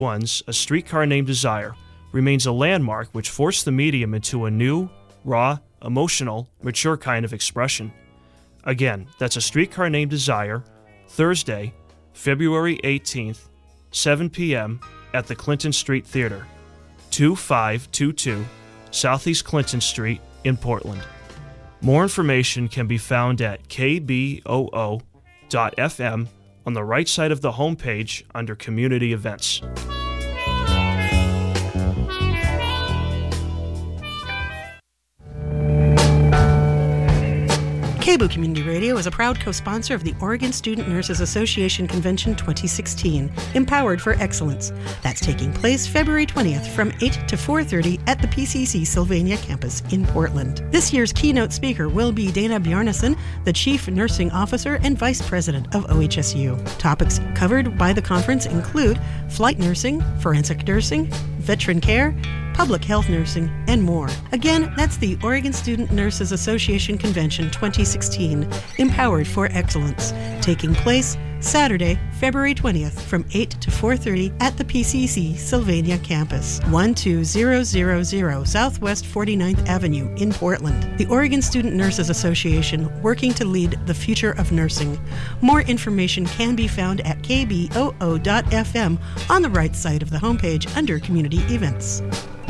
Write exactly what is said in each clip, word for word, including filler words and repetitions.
one's A Streetcar Named Desire remains a landmark which forced the medium into a new, raw, emotional, mature kind of expression. Again, that's A Streetcar Named Desire, Thursday, February eighteenth, seven p.m. at the Clinton Street Theater, two five two two Southeast Clinton Street in Portland. More information can be found at k b o o dot f m on the right side of the homepage under Community Events. KBOO Community Radio is a proud co-sponsor of the Oregon Student Nurses Association Convention twenty sixteen, Empowered for Excellence. That's taking place February twentieth from eight to four thirty at the P C C Sylvania campus in Portland. This year's keynote speaker will be Dana Bjarnason, the Chief Nursing Officer and Vice President of O H S U. Topics covered by the conference include flight nursing, forensic nursing, veteran care, public health nursing, and more. Again, that's the Oregon Student Nurses Association Convention twenty sixteen, Empowered for Excellence, taking place Saturday, February twentieth from eight to four thirty at the P C C Sylvania campus, one two zero zero zero Southwest forty-ninth Avenue in Portland. The Oregon Student Nurses Association, working to lead the future of nursing. More information can be found at k b o o dot f m on the right side of the homepage under Community Events.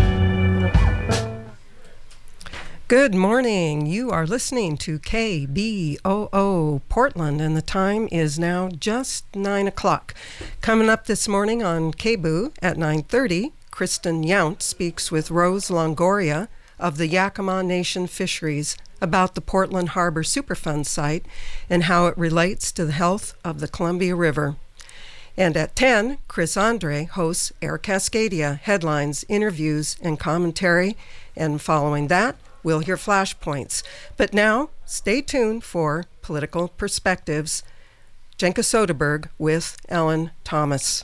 Good morning. You are listening to K B O O Portland, and the time is now just nine o'clock. Coming up this morning on K B O O at nine thirty, Kristen Yount speaks with Rose Longoria of the Yakima Nation Fisheries about the Portland Harbor Superfund site and how it relates to the health of the Columbia River. And at ten, Chris Andre hosts Air Cascadia, headlines, interviews, and commentary. And following that, we'll hear flashpoints. But now, stay tuned for Political Perspectives. Jenka Soderberg with Ellen Thomas.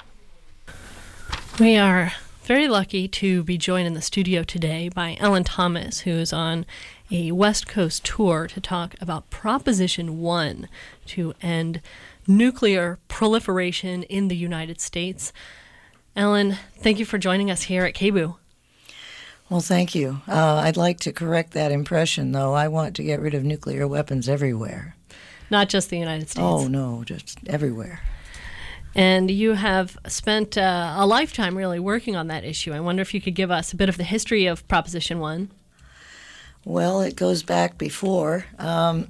We are very lucky to be joined in the studio today by Ellen Thomas, who is on a West Coast tour to talk about Proposition one to end nuclear proliferation in the United States. Ellen, thank you for joining us here at K B O O. Well, thank you. Uh, I'd like to correct that impression, though. I want to get rid of nuclear weapons everywhere. Not just the United States. Oh, no, just everywhere. And you have spent uh, a lifetime really working on that issue. I wonder if you could give us a bit of the history of Proposition one. Well, it goes back before. Um,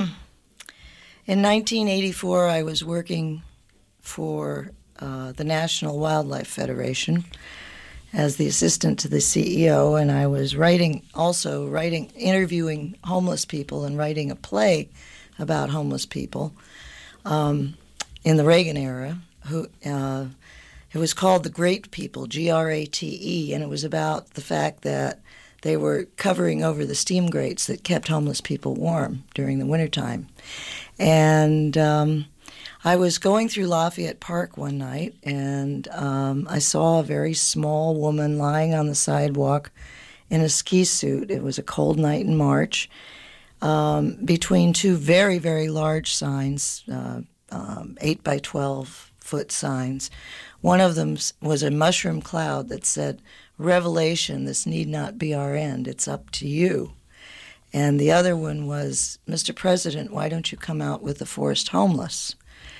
in nineteen eighty-four, I was working for uh, the National Wildlife Federation as the assistant to the C E O, and I was writing, also writing, interviewing homeless people and writing a play about homeless people um, in the Reagan era. Who uh, it was called The Great People, G R A T E, and it was about the fact that they were covering over the steam grates that kept homeless people warm during the wintertime. And um, I was going through Lafayette Park one night, and um, I saw a very small woman lying on the sidewalk in a ski suit. It was a cold night in March, um, between two very, very large signs, uh, um, eight by twelve foot signs. One of them was a mushroom cloud that said, "Revelation, this need not be our end, it's up to you." And the other one was, "Mister President, why don't you come out with the forced homeless?"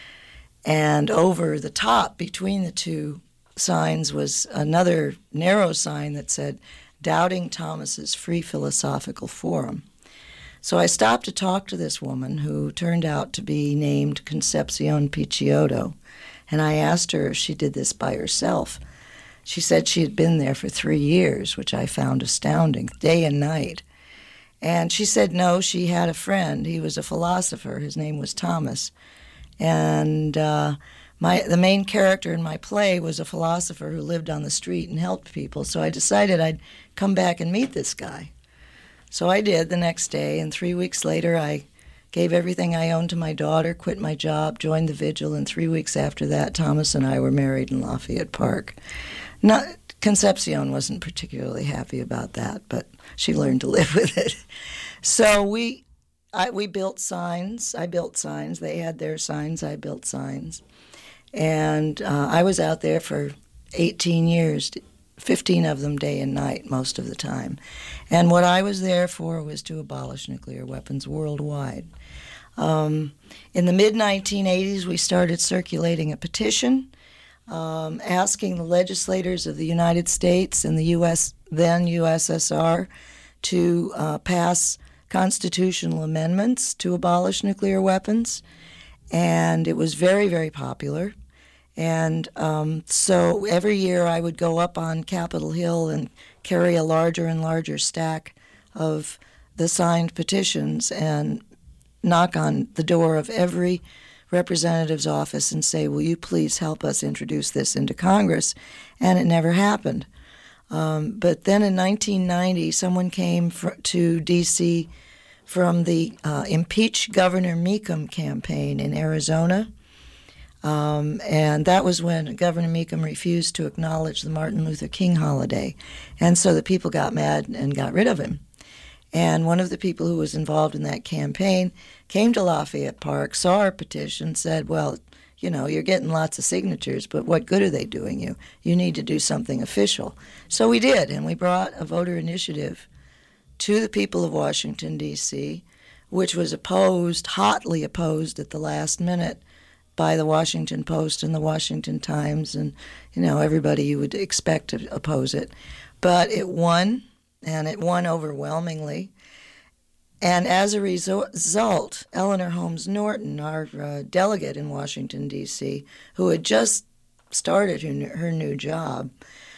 And over the top, between the two signs, was another narrow sign that said, "Doubting Thomas's Free Philosophical Forum." So I stopped to talk to this woman, who turned out to be named Concepcion Picciotto, and I asked her if she did this by herself. She said she had been there for three years, which I found astounding, day and night. And she said no, she had a friend. He was a philosopher. His name was Thomas. And uh, my the main character in my play was a philosopher who lived on the street and helped people. So I decided I'd come back and meet this guy. So I did the next day, and three weeks later I gave everything I owned to my daughter, quit my job, joined the vigil, and three weeks after that, Thomas and I were married in Lafayette Park. Not, Concepcion wasn't particularly happy about that, but she learned to live with it. So we I, we built signs. I built signs. They had their signs. I built signs. And uh, I was out there for eighteen years, fifteen of them day and night most of the time. And what I was there for was to abolish nuclear weapons worldwide. Um, in the mid nineteen eighties, we started circulating a petition um, asking the legislators of the United States and the U S then U S S R to uh, pass constitutional amendments to abolish nuclear weapons. And it was very, very popular. And um, so every year I would go up on Capitol Hill and carry a larger and larger stack of the signed petitions and knock on the door of every representative's office and say, will you please help us introduce this into Congress? And it never happened. Um, but then in nineteen ninety, someone came fr- to D C from the uh, Impeach Governor Meacham campaign in Arizona. Um, and that was when Governor Meacham refused to acknowledge the Martin Luther King holiday. And so the people got mad and got rid of him. And one of the people who was involved in that campaign came to Lafayette Park, saw our petition, said, well, you know, you're getting lots of signatures, but what good are they doing you? You need to do something official. So we did, and we brought a voter initiative to the people of Washington, D C, which was opposed, hotly opposed at the last minute by the Washington Post and the Washington Times, and, you know, everybody you would expect to oppose it. But it won, and it won overwhelmingly. And as a result, Eleanor Holmes Norton, our uh, delegate in Washington, D C, who had just started her, her new job,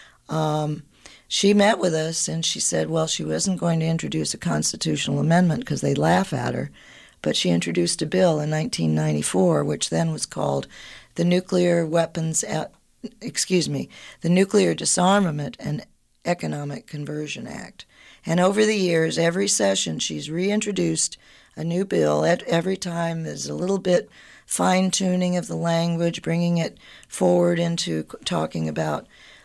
um, she met with us and she said, well, she wasn't going to introduce a constitutional amendment because they'd laugh at her, but she introduced a bill in nineteen ninety-four, which then was called the Nuclear Weapons, at, excuse me, the Nuclear Disarmament and Economic Conversion Act. And over the years, every session, she's reintroduced a new bill. At every time there's a little bit fine-tuning of the language, bringing it forward into talking about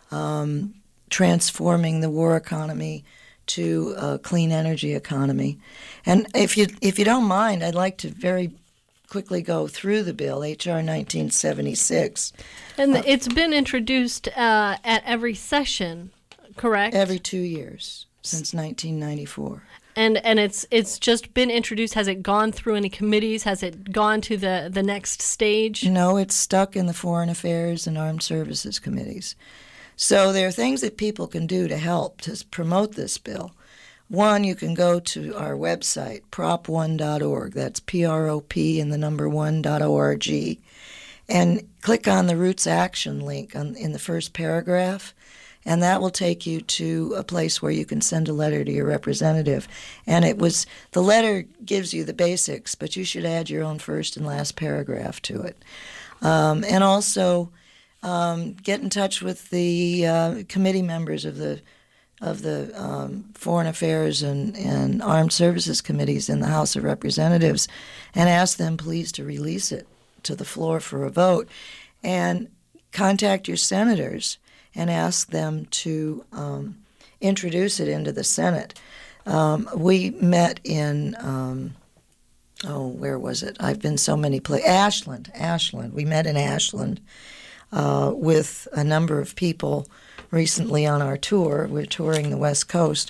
um, transforming the war economy to a clean energy economy. And if you if you don't mind, I'd like to very quickly go through the bill, H R nineteen seventy-six. And uh, it's been introduced uh, at every session, correct? Every two years since nineteen ninety-four. And and it's it's just been introduced. Has it gone through any committees? Has it gone to the, the next stage? No, it's stuck in the Foreign Affairs and Armed Services committees. So there are things that people can do to help to promote this bill. One, you can go to our website, prop one dot org. That's P R O P and the number one dot O R G. And click on the Roots Action link on, in the first paragraph. And that will take you to a place where you can send a letter to your representative. And it was, the letter gives you the basics, but you should add your own first and last paragraph to it. Um, and also um, get in touch with the uh, committee members of the of the um, Foreign Affairs and, and Armed Services committees in the House of Representatives and ask them please to release it to the floor for a vote. And contact your senators and ask them to um, introduce it into the Senate. Um, we met in, um, oh, where was it? I've been so many places. Ashland, Ashland. We met in Ashland uh, with a number of people recently on our tour. We're touring the West Coast.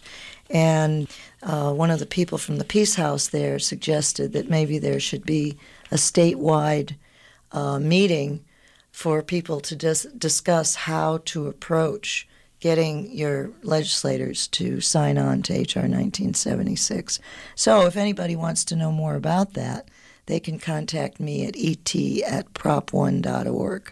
And uh, one of the people from the Peace House there suggested that maybe there should be a statewide uh, meeting for people to dis- discuss how to approach getting your legislators to sign on to H R nineteen seventy-six. So if anybody wants to know more about that, they can contact me at E T at prop one dot org.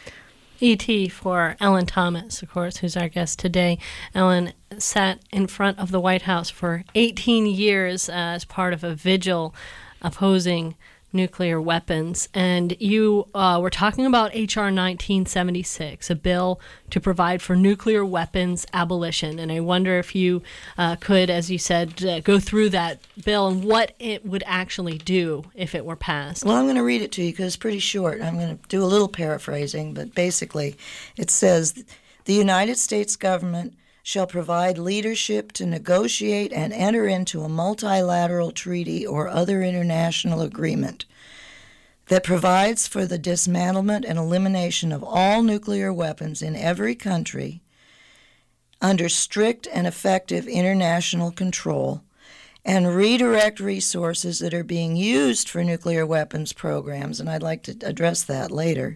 E T for Ellen Thomas, of course, who's our guest today. Ellen sat in front of the White House for eighteen years uh, as part of a vigil opposing nuclear weapons, and you uh, were talking about H R nineteen seventy-six, a bill to provide for nuclear weapons abolition. And I wonder if you uh, could, as you said, uh, go through that bill and what it would actually do if it were passed. Well, I'm going to read it to you because it's pretty short. I'm going to do a little paraphrasing, but basically it says, the United States government shall provide leadership to negotiate and enter into a multilateral treaty or other international agreement that provides for the dismantlement and elimination of all nuclear weapons in every country under strict and effective international control, and redirect resources that are being used for nuclear weapons programs, and I'd like to address that later,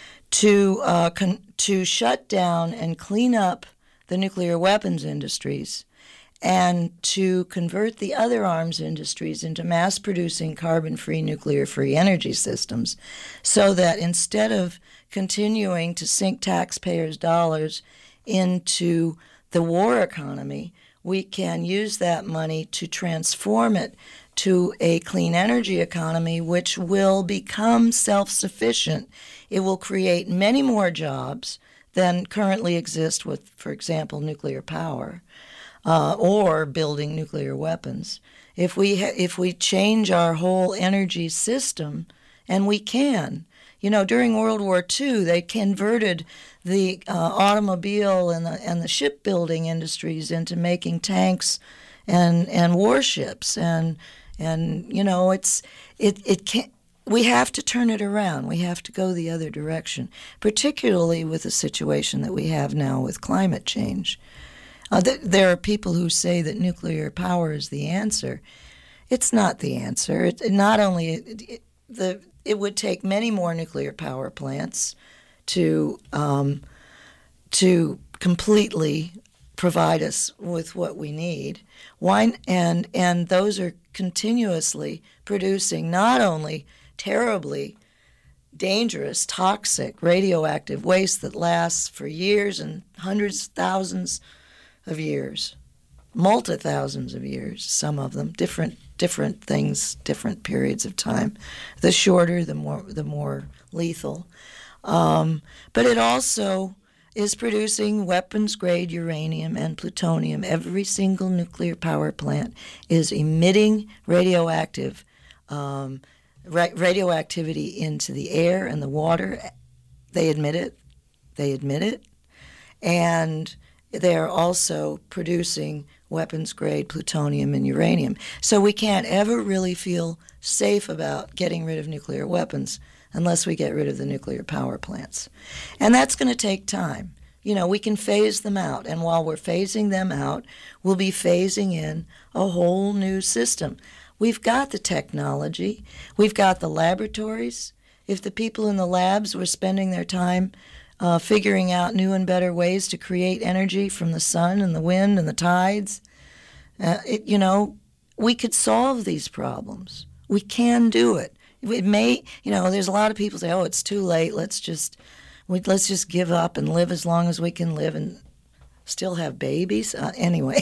to uh, con- to shut down and clean up the nuclear weapons industries, and to convert the other arms industries into mass-producing carbon-free, nuclear-free energy systems, so that instead of continuing to sink taxpayers' dollars into the war economy, we can use that money to transform it to a clean energy economy which will become self-sufficient. It will create many more jobs than currently exist with, for example, nuclear power uh, or building nuclear weapons. If we ha- if we change our whole energy system, and we can, you know, during World War Two, they converted the uh, automobile and the and the shipbuilding industries into making tanks and and warships, and and you know, it's it it can't. We have to turn it around. We have to go the other direction, particularly with the situation that we have now with climate change. Uh, th- there are people who say that nuclear power is the answer. It's not the answer. It, it not only it, it, the it would take many more nuclear power plants to um, to completely provide us with what we need. Why, and and those are continuously producing not only terribly dangerous, toxic, radioactive waste that lasts for years and hundreds, thousands of years, multi-thousands of years, some of them, different different things, different periods of time. The shorter, the more the more lethal. Um, but it also is producing weapons-grade uranium and plutonium. Every single nuclear power plant is emitting radioactive um, ra- radioactivity into the air and the water. They admit it. They admit it. And they are also producing weapons-grade plutonium and uranium. So we can't ever really feel safe about getting rid of nuclear weapons unless we get rid of the nuclear power plants. And that's going to take time. You know, we can phase them out, and while we're phasing them out, we'll be phasing in a whole new system. We've got the technology. We've got the laboratories. If the people in the labs were spending their time uh, figuring out new and better ways to create energy from the sun and the wind and the tides, uh, it, you know, we could solve these problems. We can do it. It may, you know, there's a lot of people say, "Oh, it's too late. Let's just, we, let's just give up and live as long as we can live and still have babies." Uh, anyway.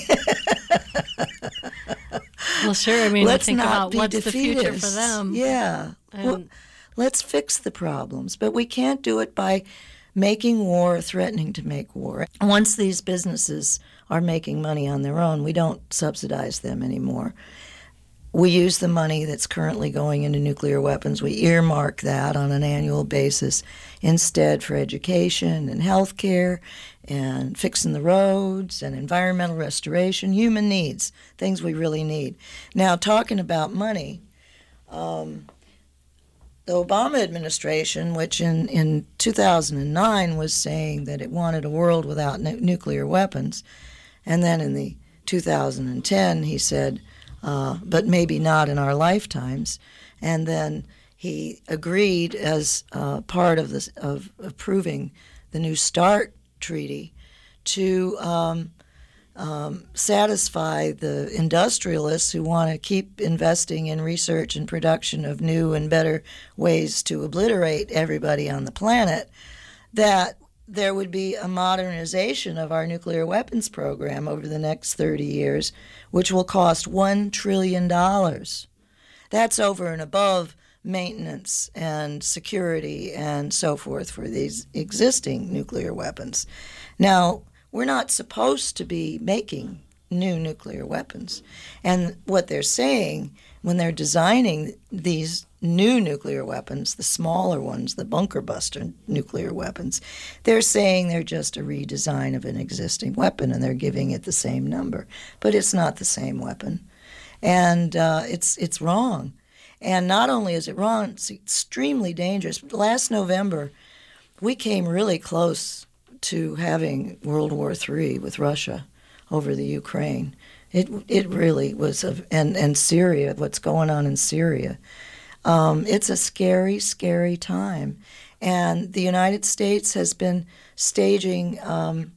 Well, sure. I mean, let's think not about be what's defeatists. the future for them. Yeah. And well, let's fix the problems, but we can't do it by making war or threatening to make war. Once these businesses are making money on their own, we don't subsidize them anymore. We use the money that's currently going into nuclear weapons. We earmark that on an annual basis instead for education and health care and fixing the roads and environmental restoration, human needs, things we really need. Now, talking about money, um, the Obama administration, which in, in two thousand nine was saying that it wanted a world without nu- nuclear weapons, and then in the two thousand ten he said, Uh, but maybe not in our lifetimes. And then he agreed as uh, part of this of approving the New START treaty to um, um, satisfy the industrialists who want to keep investing in research and production of new and better ways to obliterate everybody on the planet, that there would be a modernization of our nuclear weapons program over the next thirty years, which will cost one trillion dollars. That's over and above maintenance and security and so forth for these existing nuclear weapons. Now, we're not supposed to be making new nuclear weapons. And what they're saying when they're designing these new nuclear weapons, the smaller ones, the bunker buster nuclear weapons, they're saying they're just a redesign of an existing weapon, and they're giving it the same number. But it's not the same weapon. And uh, it's it's wrong. And not only is it wrong, it's extremely dangerous. Last November, we came really close to having World War Three with Russia over the Ukraine. It it really was, a, and, and Syria, what's going on in Syria. Um, it's a scary, scary time. And the United States has been staging um,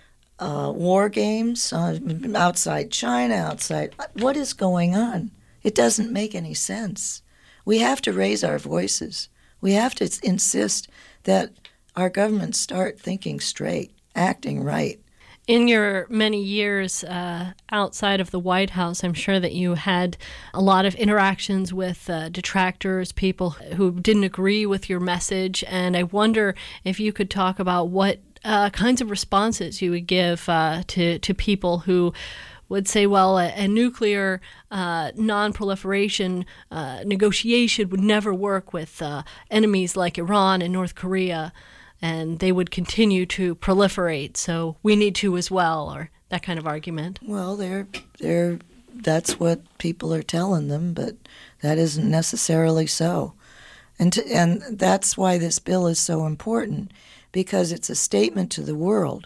uh, war games uh, outside China, outside. What is going on? It doesn't make any sense. We have to raise our voices. We have to insist that our governments start thinking straight, acting right. In your many years uh, outside of the White House, I'm sure that you had a lot of interactions with uh, detractors, people who didn't agree with your message, and I wonder if you could talk about what uh, kinds of responses you would give uh, to, to people who would say, well, a, a nuclear uh, non-proliferation uh, negotiation would never work with uh, enemies like Iran and North Korea, and they would continue to proliferate, so we need to as well, or that kind of argument. Well, they're, they're, that's what people are telling them, but that isn't necessarily so. And, to, and that's why this bill is so important, because it's a statement to the world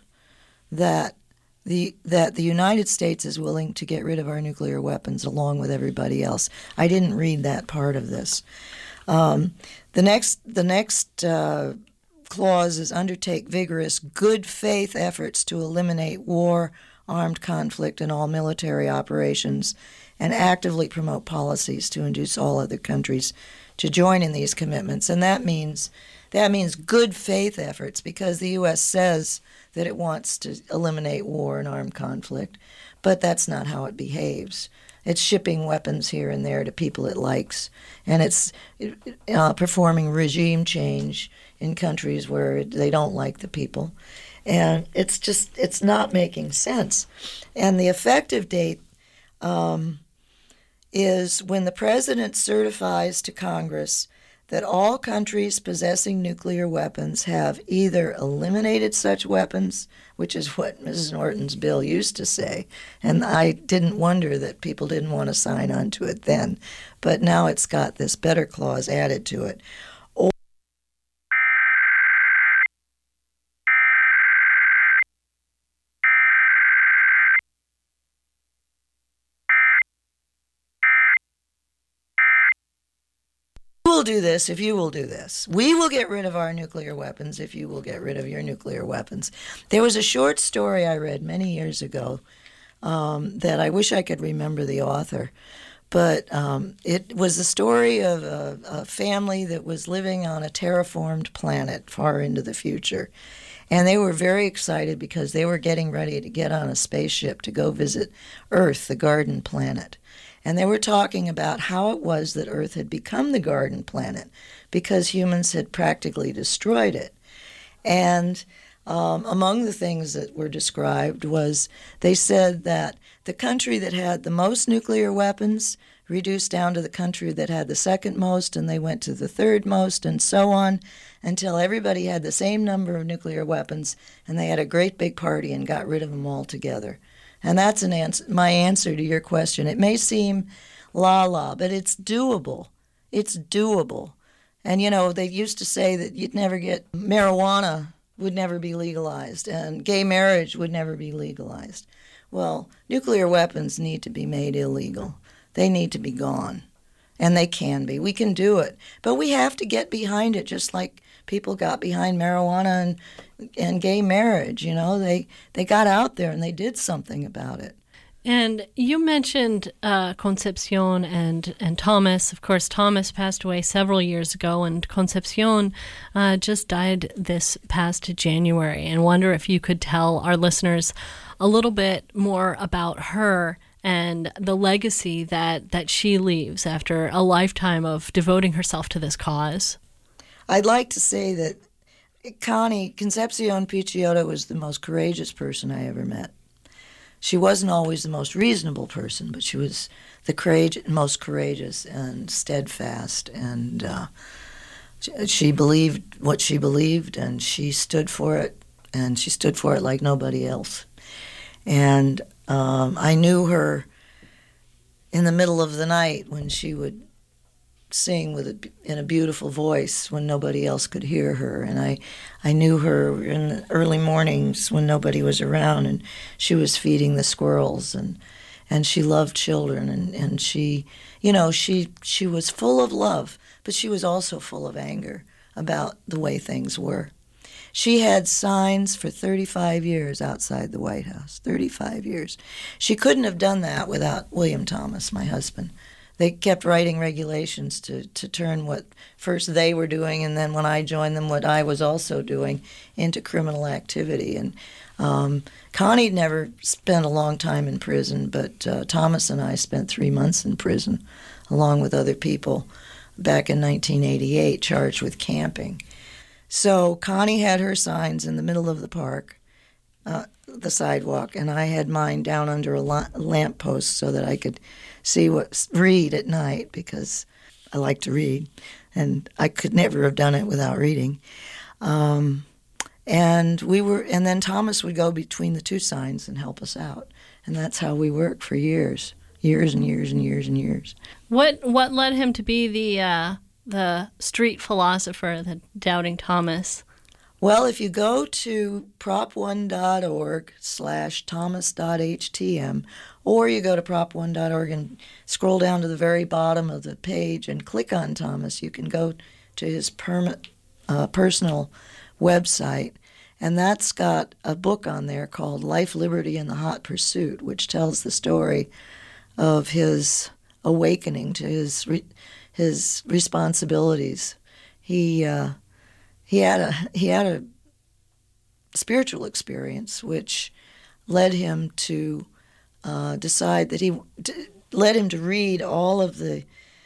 that the that the United States is willing to get rid of our nuclear weapons along with everybody else. I didn't read that part of this. Um, the next, the next uh, clause is undertake vigorous, good faith efforts to eliminate war, armed conflict, and all military operations, and actively promote policies to induce all other countries to join in these commitments. And that means that means good faith efforts, because the U S says that it wants to eliminate war and armed conflict, but that's not how it behaves. It's shipping weapons here and there to people it likes, and it's uh, performing regime change in countries where they don't like the people. And it's just, it's not making sense. And the effective date um, is when the president certifies to Congress that all countries possessing nuclear weapons have either eliminated such weapons, which is what Missus Norton's bill used to say, and I didn't wonder that people didn't want to sign on to it then, but now it's got this better clause added to it. We'll do this if you will do this. We will get rid of our nuclear weapons if you will get rid of your nuclear weapons. There was a short story I read many years ago um, that I wish I could remember the author, but um, it was the story of a, a family that was living on a terraformed planet far into the future. And they were very excited because they were getting ready to get on a spaceship to go visit Earth, the garden planet. And they were talking about how it was that Earth had become the garden planet because humans had practically destroyed it. And um, among the things that were described was they said that the country that had the most nuclear weapons reduced down to the country that had the second most, and they went to the third most, and so on, until everybody had the same number of nuclear weapons, and they had a great big party and got rid of them all together. And that's an answer, my answer to your question. It may seem la-la, but it's doable. It's doable. And, you know, they used to say that you'd never get, marijuana would never be legalized, and gay marriage would never be legalized. Well, nuclear weapons need to be made illegal. They need to be gone. And they can be. We can do it. But we have to get behind it, just like people got behind marijuana and and gay marriage. You know, they, they got out there and they did something about it. And you mentioned uh, Concepcion and, and Thomas. Of course, Thomas passed away several years ago, and Concepcion uh, just died this past January. And wonder if you could tell our listeners a little bit more about her and the legacy that, that she leaves after a lifetime of devoting herself to this cause. I'd like to say that Connie, Concepcion Picciotto, was the most courageous person I ever met. She wasn't always the most reasonable person, but she was the courage, most courageous and steadfast, and uh, she believed what she believed, and she stood for it, and she stood for it like nobody else. And um, I knew her in the middle of the night when she would sing with a, in a beautiful voice when nobody else could hear her. And I, I knew her in the early mornings when nobody was around, and she was feeding the squirrels, and and she loved children, and, and she, you know, she she was full of love, but she was also full of anger about the way things were. She had signs for thirty-five years outside the White House, thirty-five years. She couldn't have done that without William Thomas, my husband. They kept writing regulations to, to turn what first they were doing, and then when I joined them, what I was also doing, into criminal activity. And um, Connie never spent a long time in prison, but uh, Thomas and I spent three months in prison, along with other people, back in nineteen eighty-eight, charged with camping. So Connie had her signs in the middle of the park, uh, the sidewalk, and I had mine down under a la- lamppost so that I could see what read at night, because I like to read, and I could never have done it without reading. Um, and we were, and then Thomas would go between the two signs and help us out, and that's how we worked for years, years and years and years and years. What what led him to be the uh, the street philosopher, the Doubting Thomas? Well, if you go to prop one dot org slash thomas dot h t m, or you go to prop one dot org and scroll down to the very bottom of the page and click on Thomas, you can go to his permit, uh, personal website, and that's got a book on there called Life, Liberty, and the Hot Pursuit, which tells the story of his awakening to his re- his responsibilities. He uh, he had a he had a spiritual experience which led him to uh, decide that he t- led him to read all of the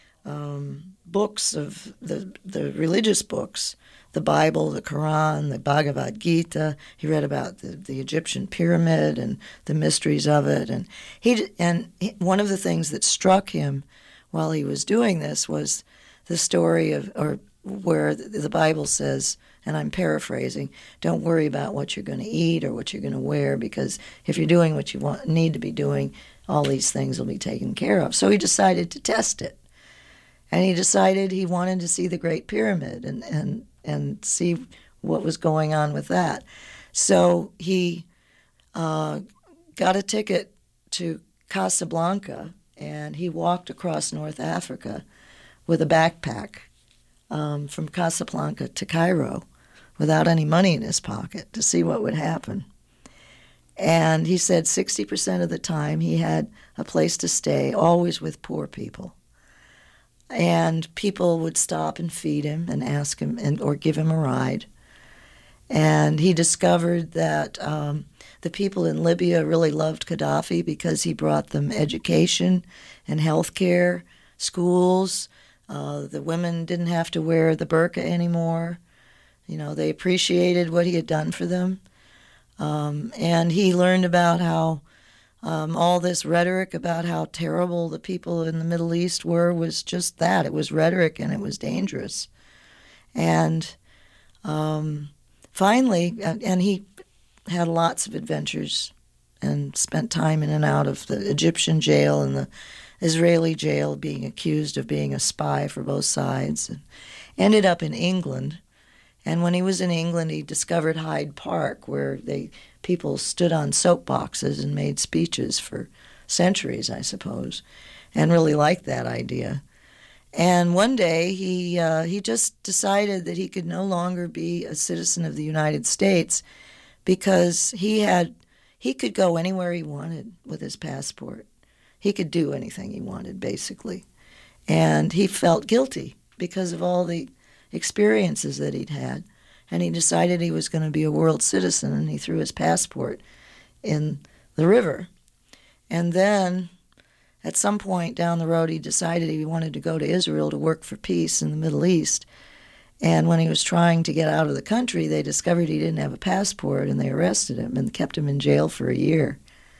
um, books of the the religious books, the Bible, the Quran, the Bhagavad Gita. He read about the, the Egyptian pyramid and the mysteries of it, and he and he, one of the things that struck him while he was doing this was the story of, or where the Bible says, and I'm paraphrasing, don't worry about what you're going to eat or what you're going to wear, because if you're doing what you want, need to be doing, all these things will be taken care of. So he decided to test it. And he decided he wanted to see the Great Pyramid and, and, and see what was going on with that. So he uh, got a ticket to Casablanca, and he walked across North Africa with a backpack um, from Casablanca to Cairo without any money in his pocket to see what would happen. And he said sixty percent of the time he had a place to stay, always with poor people. And people would stop and feed him and ask him and or give him a ride. And he discovered that um, the people in Libya really loved Gaddafi because he brought them education and health care, schools. Uh, the women didn't have to wear the burqa anymore. You know, they appreciated what he had done for them. Um, and he learned about how um, all this rhetoric about how terrible the people in the Middle East were was just that. It was rhetoric, and it was dangerous. And um, finally, and he had lots of adventures and spent time in and out of the Egyptian jail and the Israeli jail, being accused of being a spy for both sides, and ended up in England. And when he was in England, he discovered Hyde Park, where they people stood on soapboxes and made speeches for centuries, I suppose, and really liked that idea. And one day he uh, he just decided that he could no longer be a citizen of the United States because he had he could go anywhere he wanted with his passport. He could do anything he wanted, basically. And he felt guilty because of all the experiences that he'd had. And he decided he was going to be a world citizen, and he threw his passport in the river. And then, at some point down the road, he decided he wanted to go to Israel to work for peace in the Middle East. And when he was trying to get out of the country, they discovered he didn't have a passport, and they arrested him and kept him in jail for a year.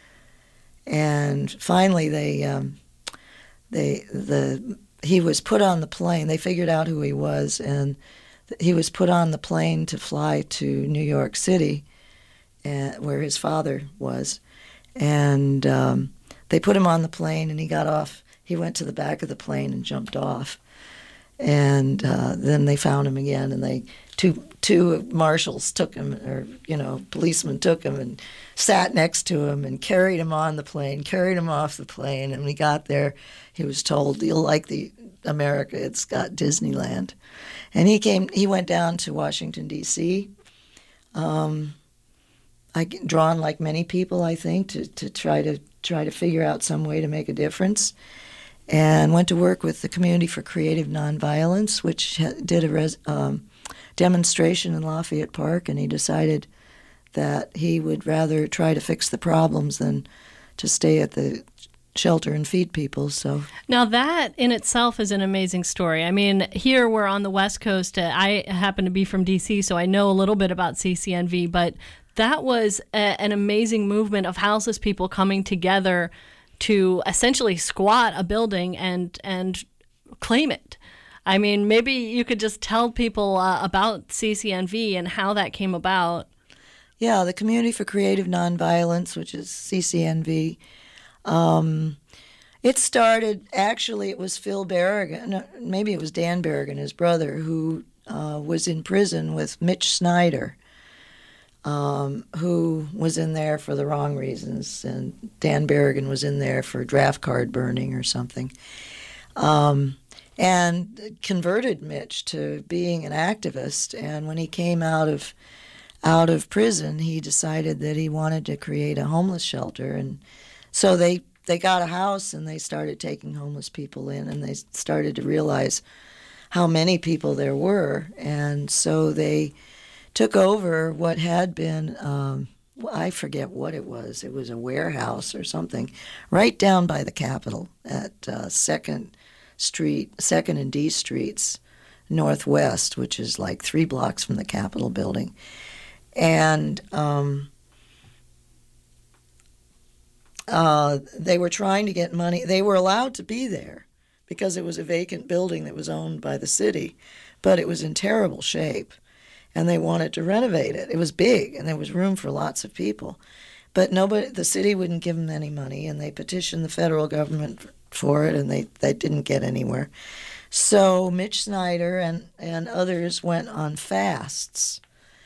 And finally, they, um, they, the, he was put on the plane. They figured out who he was, and he was put on the plane to fly to New York City, uh, where his father was. And um, they put him on the plane, and he got off. He went to the back of the plane and jumped off. And uh, then they found him again, and they two two marshals took him, or you know, policemen took him and sat next to him and carried him on the plane, carried him off the plane. And when he got there, he was told, "You'll like the America. It's got Disneyland." And he came. He went down to Washington D C Um, I drawn like many people, I think, to, to try to try to figure out some way to make a difference. And went to work with the Community for Creative Nonviolence, which did a res, um, demonstration in Lafayette Park, and he decided that he would rather try to fix the problems than to stay at the shelter and feed people. So now that in itself is an amazing story. I mean, here we're on the West Coast. Uh, I happen to be from D C, so I know a little bit about C C N V, but that was a, an amazing movement of houseless people coming together to essentially squat a building and and claim it. I mean, maybe you could just tell people uh, about C C N V and how that came about. Yeah, the Community for Creative Nonviolence, which is C C N V, um, it started, actually it was Phil Berrigan, no, maybe it was Dan Berrigan, his brother, who uh, was in prison with Mitch Snyder, Um, who was in there for the wrong reasons, and Dan Berrigan was in there for draft card burning or something, um, and converted Mitch to being an activist. And when he came out of out of prison, he decided that he wanted to create a homeless shelter, and so they they got a house and they started taking homeless people in, and they started to realize how many people there were, and so they took over what had been, um, I forget what it was. It was a warehouse or something, right down by the Capitol at uh, Second Street, Second and D Streets, Northwest, which is like three blocks from the Capitol building. And um, uh, they were trying to get money. They were allowed to be there because it was a vacant building that was owned by the city, but it was in terrible shape. And they wanted to renovate it. It was big, and there was room for lots of people. But nobody, the city wouldn't give them any money, and they petitioned the federal government for it, and they, they didn't get anywhere. So Mitch Snyder and, and others went on fasts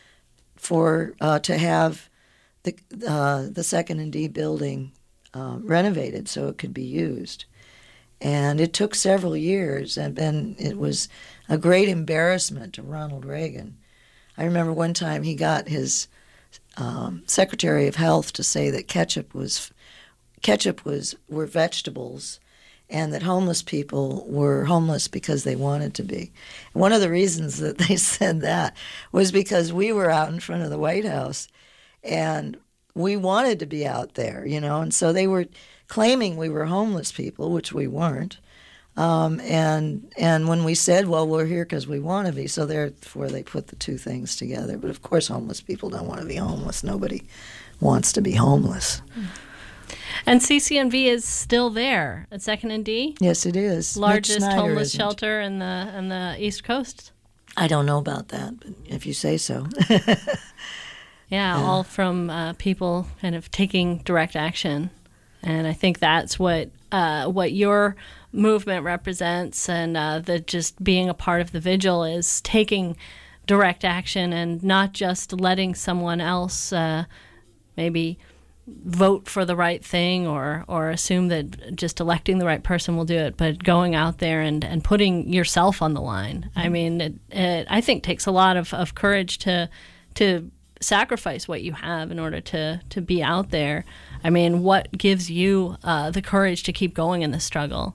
for uh, to have the uh, the Second and D building uh, renovated so it could be used. And it took several years, and then it was a great embarrassment to Ronald Reagan. I remember one time he got his um, Secretary of Health to say that ketchup was ketchup was were vegetables, and that homeless people were homeless because they wanted to be. One of the reasons that they said that was because we were out in front of the White House, and we wanted to be out there, you know, and so they were claiming we were homeless people, which we weren't. Um, and and when we said, well, we're here because we want to be, so therefore they put the two things together. But of course, homeless people don't want to be homeless. Nobody wants to be homeless. And C C N V is still there at Second and D? Yes, it is. Largest homeless isn't. shelter in the in the East Coast? I don't know about that, but if you say so. yeah, yeah, all from uh, people kind of taking direct action. And I think that's what uh, what your movement represents, and uh, the just being a part of the vigil is taking direct action and not just letting someone else uh, maybe vote for the right thing or or assume that just electing the right person will do it, but going out there and, and putting yourself on the line. Mm-hmm. I mean, it, it, I think takes a lot of, of courage to to sacrifice what you have in order to, to be out there. I mean, what gives you uh, the courage to keep going in this struggle?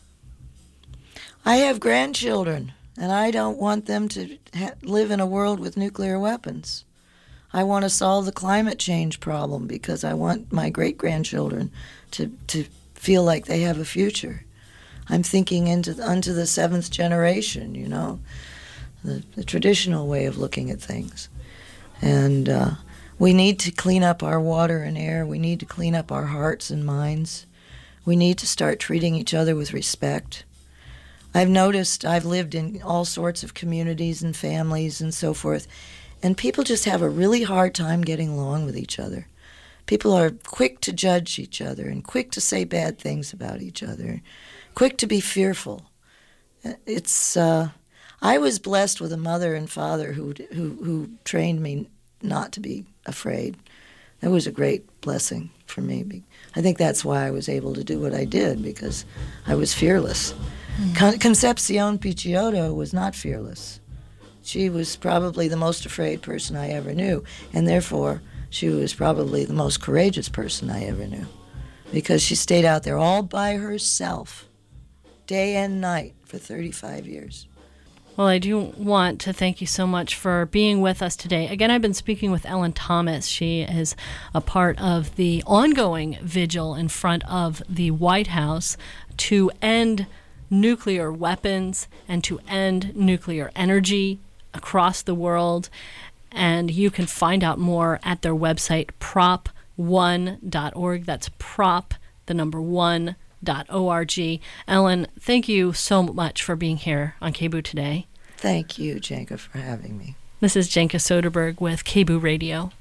I have grandchildren, and I don't want them to ha- live in a world with nuclear weapons. I want to solve the climate change problem because I want my great-grandchildren to, to feel like they have a future. I'm thinking into unto the seventh generation, you know, the, the traditional way of looking at things. And uh, we need to clean up our water and air. We need to clean up our hearts and minds. We need to start treating each other with respect. I've noticed, I've lived in all sorts of communities and families and so forth, and people just have a really hard time getting along with each other. People are quick to judge each other and quick to say bad things about each other, quick to be fearful. it's. Uh, I was blessed with a mother and father who who who trained me not to be afraid. That was a great blessing for me. I think that's why I was able to do what I did, because I was fearless. Mm. Con- Concepcion Picciotto was not fearless. She was probably the most afraid person I ever knew, and therefore she was probably the most courageous person I ever knew, because she stayed out there all by herself, day and night, for thirty-five years. Well, I do want to thank you so much for being with us today. Again, I've been speaking with Ellen Thomas. She is a part of the ongoing vigil in front of the White House to end nuclear weapons and to end nuclear energy across the world. And you can find out more at their website, prop one dot org. That's prop, the number one, dot org. Ellen, thank you so much for being here on K B U today. Thank you, Jenka, for having me. This is Jenka Soderberg with K B U Radio.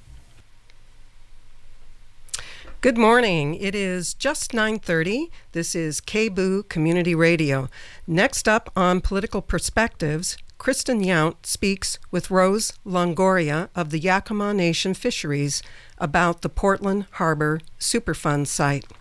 Good morning. It is just nine thirty. This is K B U Community Radio. Next up on Political Perspectives, Kristen Yount speaks with Rose Longoria of the Yakima Nation Fisheries about the Portland Harbor Superfund site.